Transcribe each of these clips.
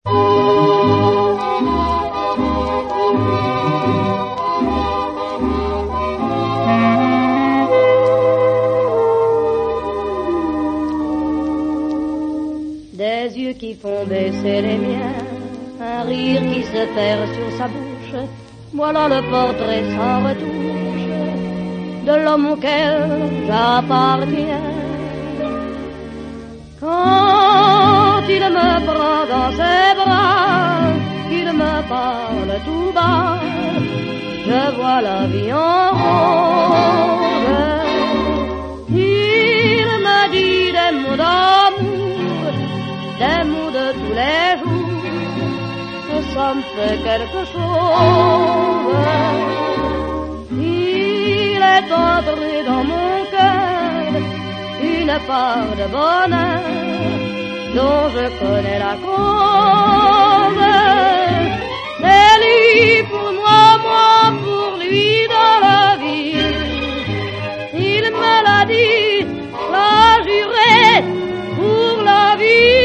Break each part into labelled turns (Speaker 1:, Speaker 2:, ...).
Speaker 1: Des yeux qui font baisser les miens, un rire qui se perd sur sa bouche, voilà le portrait sans retouche de l'homme auquel j'appartiens. Quand il me prend dans ses bras, qu'il me parle tout bas, je vois la vie en rose. Il me dit des mots d'amour, des mots de tous les jours, que ça me fait quelque chose. Il est entré dans mon cœur une part de bonheur dont je connais la cause. C'est lui pour moi, moi pour lui dans la vie. Il me l'a dit, l'a juré pour la vie.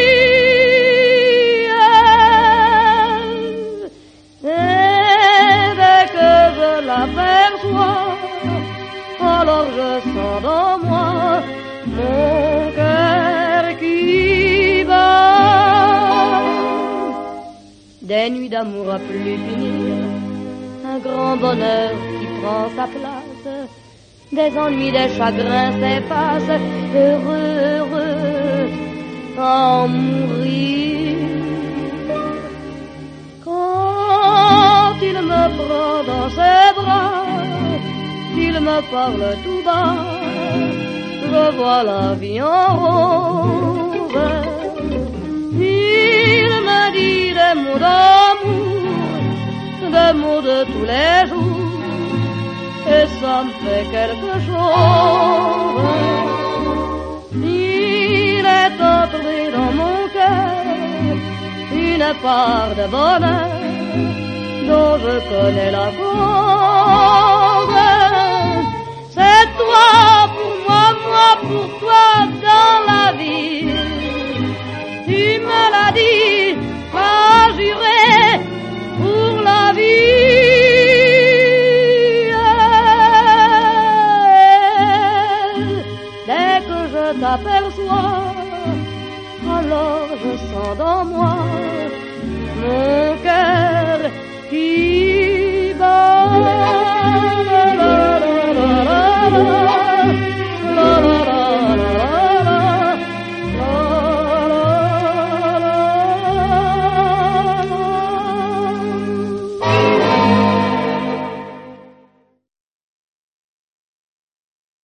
Speaker 1: Et dès que je l'aperçois, alors je sens dans moi mon cœur qui bat. Des nuits d'amour à plus finir, un grand bonheur qui prend sa place, des ennuis, des chagrins s'effacent, heureux, heureux, à en mourir. Quand il me prend dans ses bras, qu'il me parle tout bas, je vois la vie en rose. Il me dit des mots d'amour, des mots de tous les jours, et ça me fait quelque chose. Il est entré dans mon cœur une part de bonheur dont je connais la cause. C'est toi pour moi, moi pour toi dans la vie. Tu me l'as dit, m'as juré pour la vie. Dès que je t'aperçois, alors je sens dans moi mon